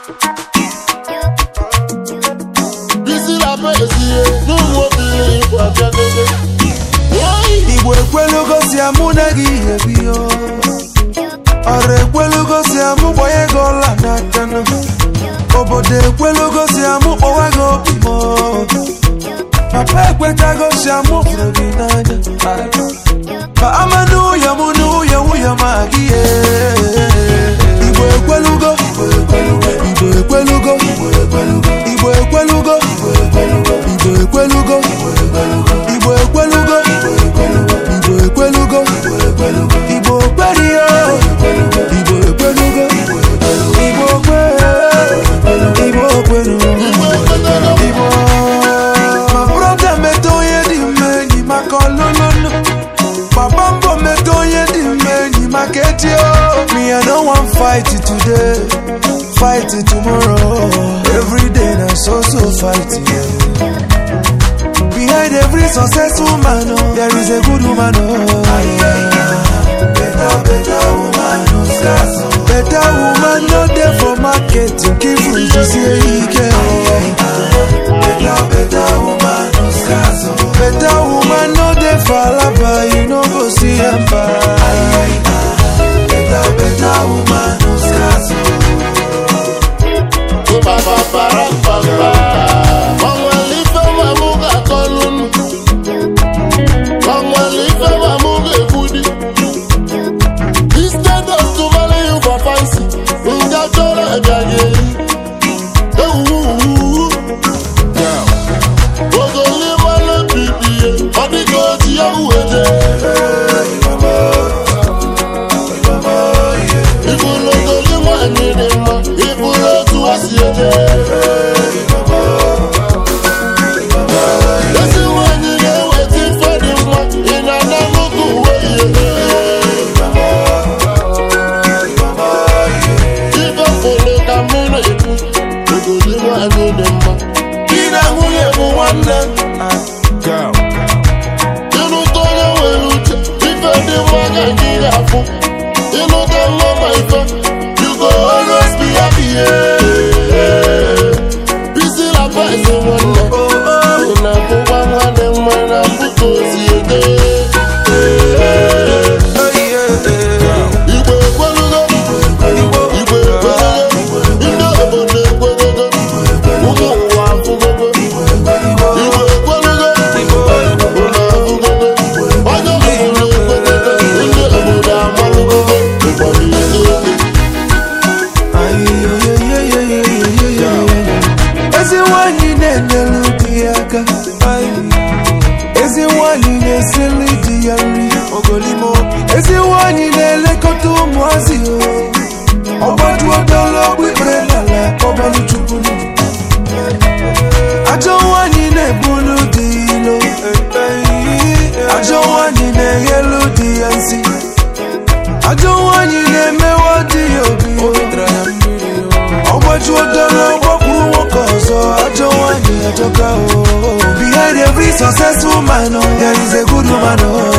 Busy la poesie, nous mobile pour bien bébé. Igwe kwelugo si amuna gi ebio. Ore kwelugo si amu boye gola nakana. Obode kwelugo si amu owa go mo. Papa kwetago si amu probinanya. Ba amanu yamunu yamu magie. Igwe kwelugo, igwe kwelugo, igwe kwelugo, igwe kwelugo, igwe kwelugo, igwe kwelugo, igwe kwelugo, igwe kwerio, igwe kwelugo, igwe kwelugo. My brother metoye di meni makolololo. Babambo metoye di meni maketio. Me I don't want fight it today, fight it tomorrow. Every day na so fight it. Behind every successful man, there is a good woman. Better woman, no scarce. Better woman, no there for market. You keep free to see he can. Better woman, no scarce. Better woman, no there for lava. You know go see him buy. Better woman, no scarce. Behind every successful man, there is a good woman.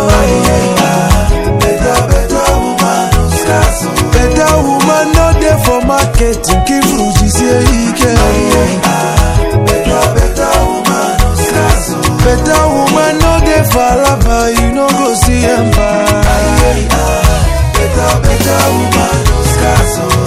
Better woman, no scarce. Better woman, not there for market. Keep Fuji say he can. Better woman, no scarce. Better woman, not there for lava. You know go see him buy. Better woman, no scarce.